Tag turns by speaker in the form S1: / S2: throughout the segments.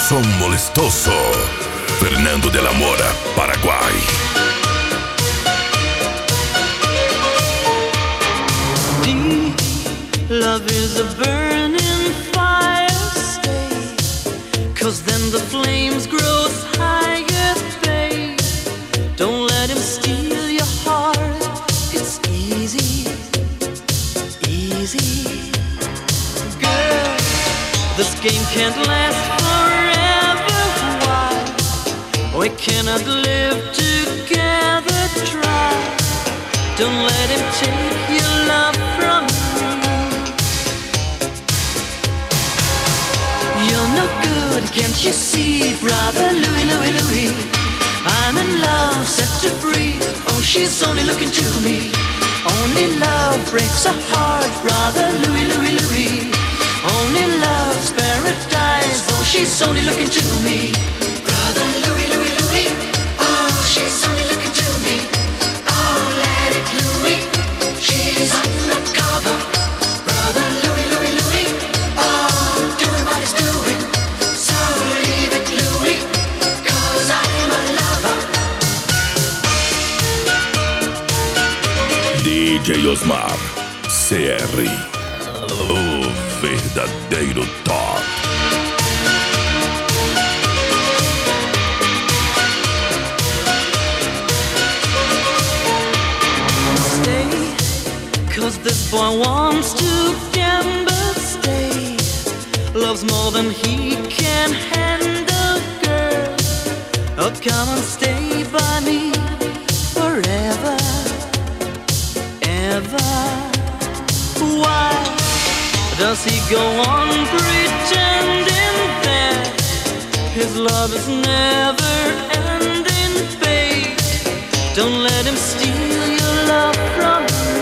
S1: Son molestoso. Fernando de la Mora, Paraguay.
S2: Deep love is a burning fire, stay, 'cause then the flames grow higher, babe. Don't let him steal your heart. It's easy, easy. Girl, this game can't last forever. Why? We cannot live together. Try. Don't let him take your love from me. You're no good, can't you see, brother Louie, Louie, Louie? I'm in love, set to free. Oh, she's only looking to me. Only love breaks a heart, brother Louie, Louie, Louie. Only love's paradise. Oh, she's only looking to me. Brother Louie, Louie, Louie. Oh, she's only looking to me. Oh, let it Louie. She's undercover. Brother Louie, Louie, Louie. Oh, doing what he's doing. So leave it Louie, 'cause I'm a lover.
S1: DJ Osmar, CR, o verdadeiro top.
S2: Stay, 'cause this boy wants to gamble. Stay, loves more than he can handle, girl. Oh, come and stay by me forever, ever. Why does he go on pretending that his love is never ending, babe? Don't let him steal your love from me.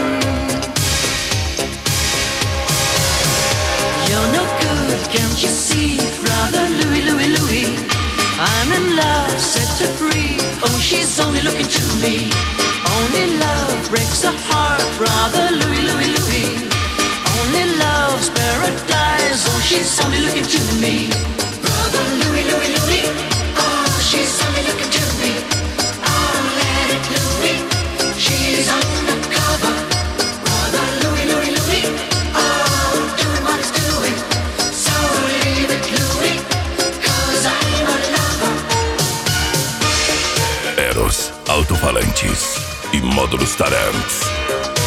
S2: You're no good, can't you see, brother Louie, Louie, Louie? I'm in love, set to free. Oh, she's only looking to me. Only love breaks a heart, brother Louie, Louie, Louie. Only love's paradise. Oh, she's only looking to me. Brother Louie, Louie, Louie. Oh, she's only looking to me. Oh, let it Louie. She's undercover. Brother Louie, Louie, Louie. Oh, doing what he's doing. So leave it Louie, 'cause I'm a lover.
S1: Eros, alto-falantes e módulos Tarantes.